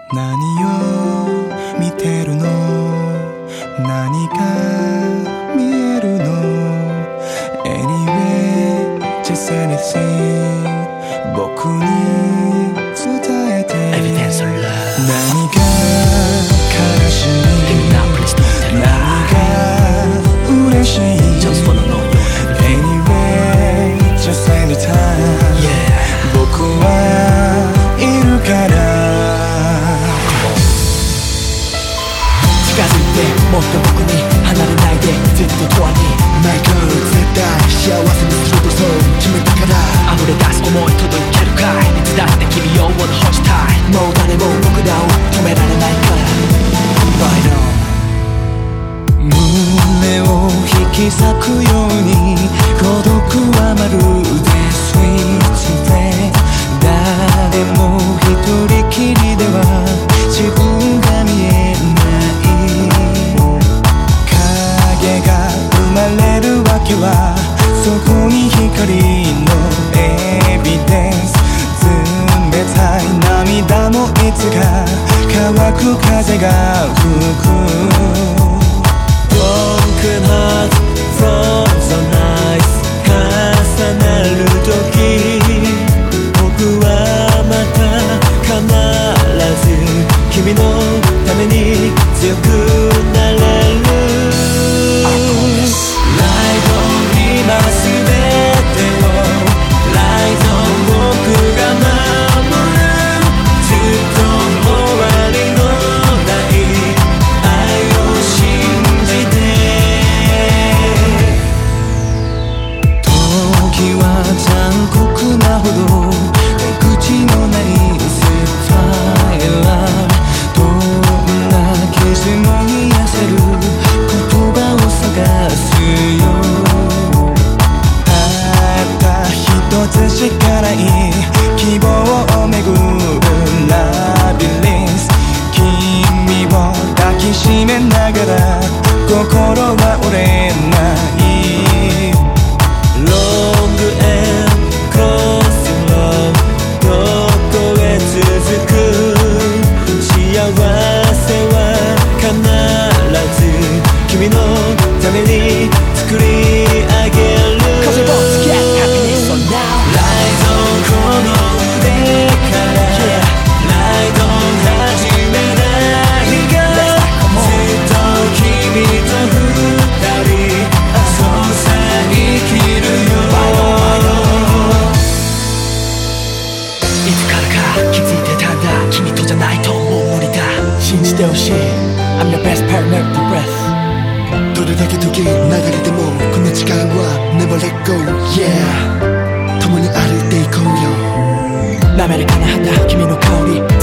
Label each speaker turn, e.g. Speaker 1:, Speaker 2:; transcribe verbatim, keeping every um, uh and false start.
Speaker 1: 何を見てるの、何が見えるの。 Anyway just anything 僕に伝えて。
Speaker 2: Evidence of love
Speaker 1: 何が悲しい、何が嬉しい。
Speaker 2: Just wanna know your everything
Speaker 1: Anyway just anytime
Speaker 2: Yeah
Speaker 1: 僕はいるから
Speaker 2: 近づいてもっと僕に離れないでずっと永遠に
Speaker 3: My girl 絶対幸せにするとそう決めたから
Speaker 2: 溢れ出す思い届けるかい。いつだって君を欲したい。もう誰も僕らを止められないから Right on
Speaker 1: 胸を引き裂くように孤独はまるでスイッチで誰も一人きりでは自分が見えない影が生まれるわけはそこに光のエビデンス冷たい涙もいつか乾く風が吹く
Speaker 2: Broken heart from the nights 重なる時僕はまた必ず君のために強くなれる Light on 今すべてを Light on 僕が守るずっと終わりのない愛を信じて
Speaker 1: 時は残酷なほど出口のないスパイラルどんな傷も癒せる言葉を探すよたった一つしかない希望をめぐるラビリンス君を抱きしめながら心は折れない
Speaker 2: Long and close in love どこへ続く幸せは必ず君のために作り上げる Cause we both get happiness so now Light on この腕から yeah Light on 始めないがずっと君と二人そうさ生きるよいつからか気づいてたんだ君とじゃないともう無理だ信じてほしい I'm your best partner to breath
Speaker 3: どれだけ時流れてもこの時間は Never let go Yeah 共に歩いていこうよ
Speaker 2: 滑らかな肌君の香り